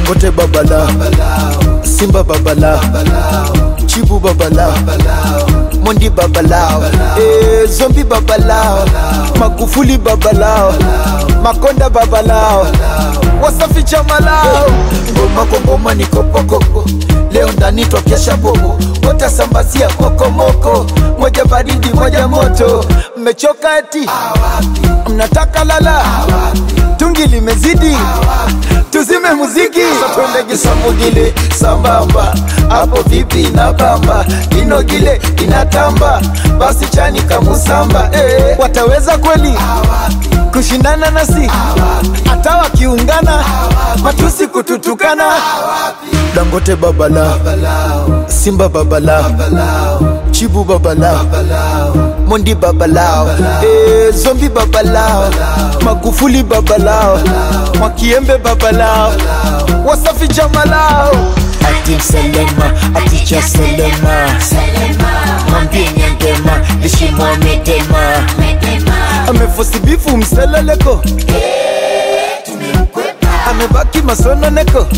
Dangote babala, Simba babala, Chibu babala, Mondi babala, Zombi babala, Magufuli babala, Makonda babala, Wasafi chamalao. Ngoma kwa ngoma ni kopo kopo, leo ndani twakesha bobo, wote sambazia koko moko, moja baridi moja moto. Mmechoka eti mnataka lala, tungi limezidi, tuzime muziki. Twende Gisamugile sambamba, hapo vipi na bamba, inogile inatamba, basi chani kamusamba. Wataweza kweli kushindana nasi, hata wakiungana matusi kututukana. Dangote babala, Simba babala, Chibu babala, Mondi babala, Zombi babala, Magufuli babala, Makiembe babala, Wasafi jamalao. Atim Selema, Aticha Selema, Mambi Nyangema, Lishimo Medema, amefosi bifu mseleleko, amebaki masono neko,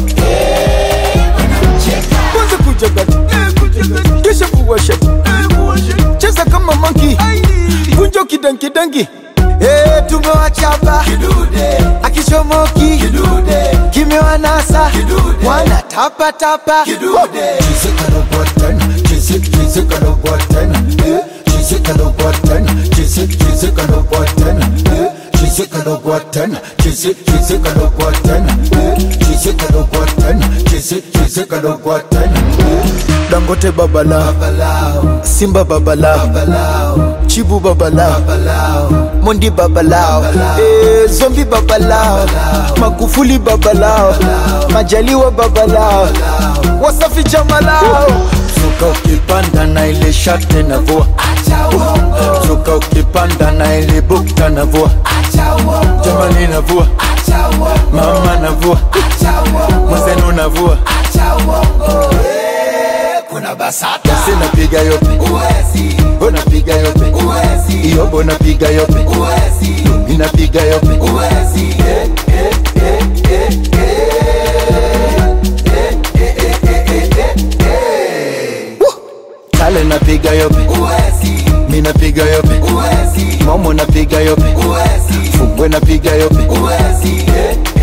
kwanza kujagati, kisha kuwashati, cheza kama monkey, kunjo kidangi. Tumewachapa akichomoki, kimewanasa wana tapa tapa. Chizikalo button, chizikalo button, chizikalo button, chizikalo button, chizikalo button, chizikalo button, chizikalo button, chizikalo button. Dangote babala, Simba babala, Chibu babala, Mondi babala, Zombi babala, Magufuli babala, Majaliwa babala, Wasafi jamalao. Suka ukipanda na ile shate na vua, suka ukipanda na ile bukta na vua, jamani na vua, mama na vua, mwazenu na vua. Kuna basata sina piga yope uwezi, unapiga yope uwezi, yobo napiga yope uwezi, inapiga yope uwezi. Kale napiga yope uwezi, mina piga yope uwezi, momo napiga yope uwezi, fungwe napiga yope uwezi.